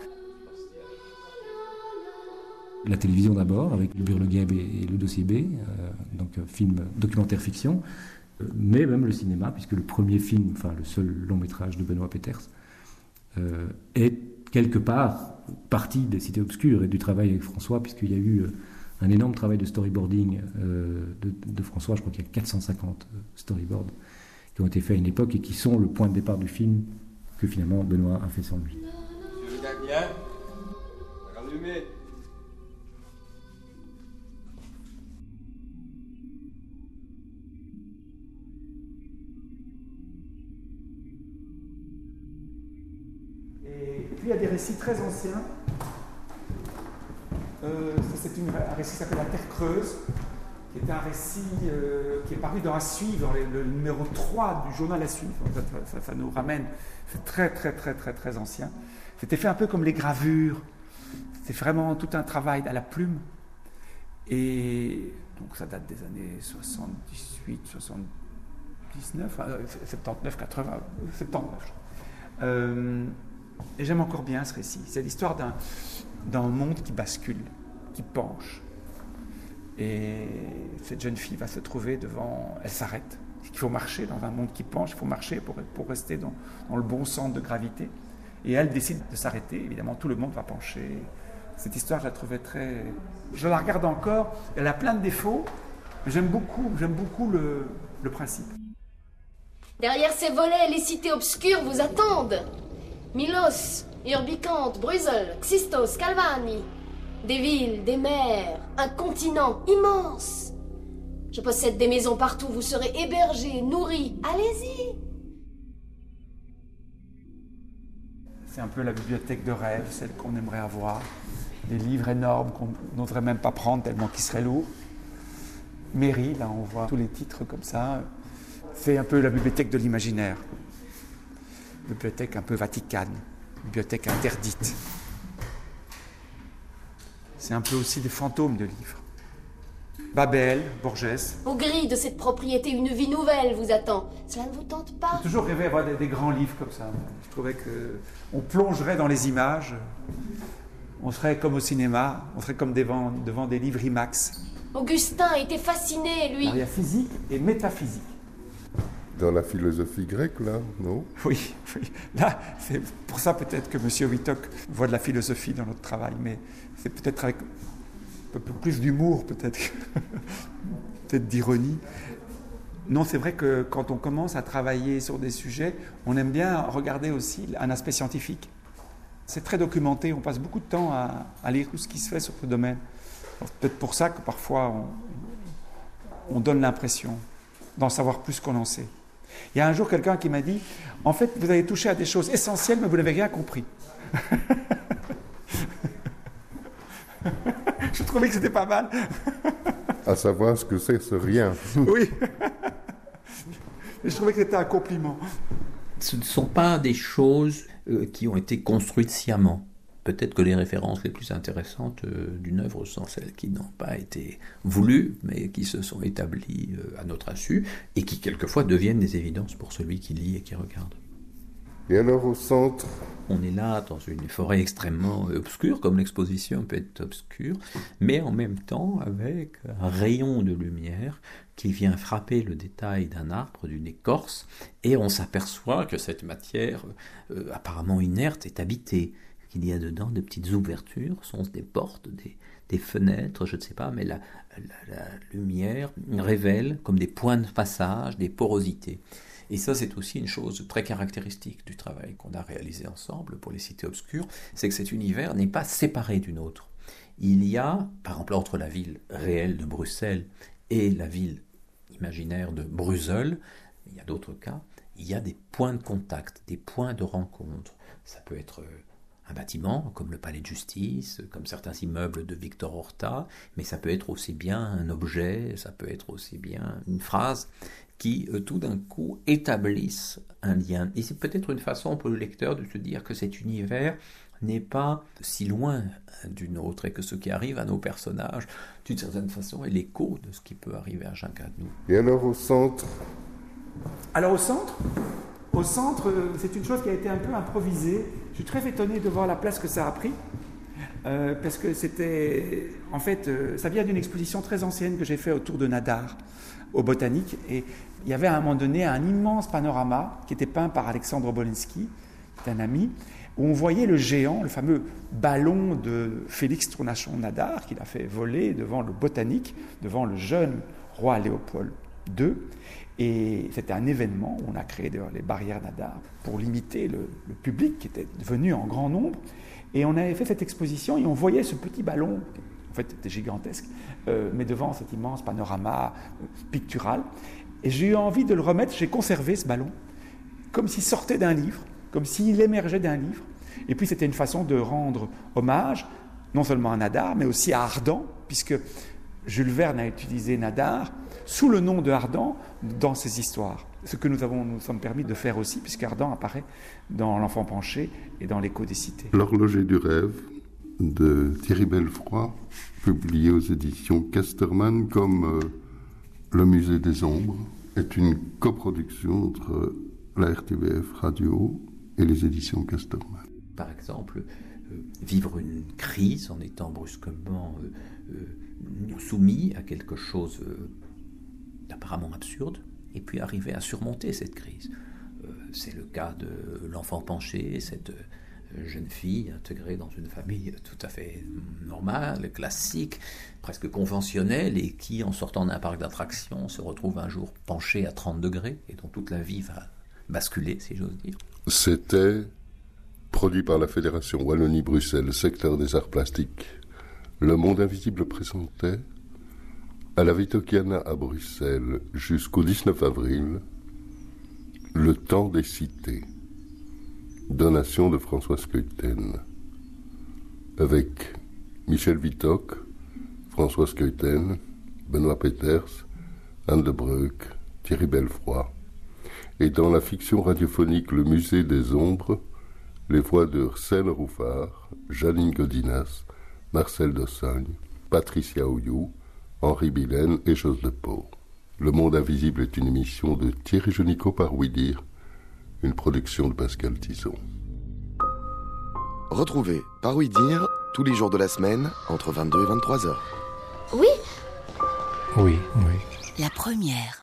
La télévision d'abord, avec le Burle-Gueb et le dossier B, donc film documentaire fiction, mais même le cinéma, puisque le premier film, enfin le seul long métrage de Benoît Peeters, est quelque part partie des Cités Obscures et du travail avec François, puisqu'il y a eu un énorme travail de storyboarding de François. Je crois qu'il y a 450 storyboards qui ont été faits à une époque et qui sont le point de départ du film que finalement Benoît a fait sans lui. Monsieur Damien, rallumez. Et puis il y a des récits très anciens. C'est un récit qui s'appelle La Terre Creuse, qui est un récit qui est paru dans À Suivre, le numéro 3 du journal À Suivre. Ça nous ramène, c'est très ancien. C'était fait un peu comme les gravures. C'était vraiment tout un travail à la plume. Et donc ça date des années 78, 79, 79, 80, 79. Et j'aime encore bien ce récit. C'est l'histoire d'un monde qui bascule, qui penche. Et cette jeune fille va se trouver devant... Elle s'arrête. Il faut marcher dans un monde qui penche, il faut marcher pour rester dans le bon centre de gravité. Et elle décide de s'arrêter. Évidemment, tout le monde va pencher. Cette histoire, je la trouvais très... Je la regarde encore. Elle a plein de défauts. Mais j'aime beaucoup le principe. Derrière ces volets, les cités obscures vous attendent. Milos, Urbicante, Bruxelles, Xistos, Calvani. Des villes, des mers, un continent immense. Je possède des maisons partout, vous serez hébergés, nourris. Allez-y. C'est un peu la bibliothèque de rêve, celle qu'on aimerait avoir. Des livres énormes qu'on n'oserait même pas prendre tellement qu'ils seraient lourds. Mairie, là on voit tous les titres comme ça. C'est un peu la bibliothèque de l'imaginaire. Bibliothèque un peu vaticane, bibliothèque interdite. C'est un peu aussi des fantômes de livres. Babel, Borges. Aux grilles de cette propriété, une vie nouvelle vous attend. Cela ne vous tente pas? J'ai toujours rêvé d'avoir des grands livres comme ça. Je trouvais qu'on plongerait dans les images. On serait comme au cinéma, on serait comme devant des livres IMAX. Augustin était fasciné, lui. Alors, il y a physique et métaphysique. Dans la philosophie grecque, là, non? Oui. Là, c'est pour ça peut-être que M. Wittok voit de la philosophie dans notre travail, mais c'est peut-être avec un peu plus d'humour, peut-être d'ironie. Non, c'est vrai que quand on commence à travailler sur des sujets, on aime bien regarder aussi un aspect scientifique. C'est très documenté, on passe beaucoup de temps à lire tout ce qui se fait sur ce domaine. Alors, c'est peut-être pour ça que parfois on donne l'impression d'en savoir plus qu'on en sait. Il y a un jour quelqu'un qui m'a dit « En fait, vous avez touché à des choses essentielles, mais vous n'avez rien compris. » Je trouvais que c'était pas mal. À savoir ce que c'est ce rien. Oui. Je trouvais que c'était un compliment. Ce ne sont pas des choses qui ont été construites sciemment. Peut-être que les références les plus intéressantes d'une œuvre sont celles qui n'ont pas été voulues, mais qui se sont établies à notre insu, et qui quelquefois deviennent des évidences pour celui qui lit et qui regarde. Et alors au centre? On est là dans une forêt extrêmement obscure, comme l'exposition peut être obscure, mais en même temps avec un rayon de lumière qui vient frapper le détail d'un arbre, d'une écorce, et on s'aperçoit que cette matière apparemment inerte est habitée. Il y a dedans des petites ouvertures, sont des portes, des fenêtres, je ne sais pas, mais la lumière révèle comme des points de passage, des porosités. Et ça, c'est aussi une chose très caractéristique du travail qu'on a réalisé ensemble pour les cités obscures, c'est que cet univers n'est pas séparé d'une autre. Il y a, par exemple, entre la ville réelle de Bruxelles et la ville imaginaire de Bruxelles, il y a d'autres cas, il y a des points de contact, des points de rencontre. Ça peut être un bâtiment, comme le palais de justice, comme certains immeubles de Victor Horta, mais ça peut être aussi bien un objet, ça peut être aussi bien une phrase qui, tout d'un coup, établissent un lien. Et c'est peut-être une façon pour le lecteur de se dire que cet univers n'est pas si loin d'une autre et que ce qui arrive à nos personnages, d'une certaine façon, est l'écho de ce qui peut arriver à chacun de nous. Et alors au centre? Alors au centre, c'est une chose qui a été un peu improvisée. Je suis très étonné de voir la place que ça a pris, parce que c'était... En fait, ça vient d'une exposition très ancienne que j'ai faite autour de Nadar, au Botanique, et il y avait à un moment donné un immense panorama qui était peint par Alexandre Obolensky, qui est un ami, où on voyait le géant, le fameux ballon de Félix Tournachon-Nadar, qu'il a fait voler devant le Botanique, devant le jeune roi Léopold II. Et c'était un événement où on a créé les barrières Nadar pour limiter le public qui était venu en grand nombre. Et on avait fait cette exposition et on voyait ce petit ballon, en fait c'était gigantesque, mais devant cet immense panorama pictural. Et j'ai eu envie de le remettre, j'ai conservé ce ballon, comme s'il sortait d'un livre, comme s'il émergeait d'un livre. Et puis c'était une façon de rendre hommage, non seulement à Nadar, mais aussi à Ardan, puisque Jules Verne a utilisé Nadar sous le nom de Ardan dans ses histoires. Ce que nous sommes permis de faire aussi, puisqu'Ardan apparaît dans L'Enfant penché et dans L'Écho des cités. L'Horloger du rêve de Thierry Belfroy, publié aux éditions Casterman, comme Le Musée des Ombres, est une coproduction entre la RTBF Radio et les éditions Casterman. Par exemple, vivre une crise en étant brusquement soumis à quelque chose d'apparemment absurde, et puis arriver à surmonter cette crise. C'est le cas de L'Enfant penché, cette jeune fille intégrée dans une famille tout à fait normale, classique, presque conventionnelle, et qui, en sortant d'un parc d'attractions, se retrouve un jour penchée à 30 degrés, et dont toute la vie va basculer, si j'ose dire. C'était produit par la Fédération Wallonie-Bruxelles, secteur des arts plastiques. Le Monde Invisible présentait à la Vitokiana à Bruxelles jusqu'au 19 avril Le Temps des cités, donation de François Skeuten, avec Michel Vitok, François Skeuten, Benoît Peters, Anne de Breuk, Thierry Belfroy, et dans la fiction radiophonique Le Musée des Ombres, les voix de Ursène Rouffard, Janine Godinas, Marcel Dossagne, Patricia Ouyou, Henri Billen et Chose de Pau. Le Monde Invisible est une émission de Thierry Jonico par Oui-Dire, une production de Pascal Tison. Retrouvez Par Oui-Dire tous les jours de la semaine entre 22 et 23 heures. Oui. Oui. La première.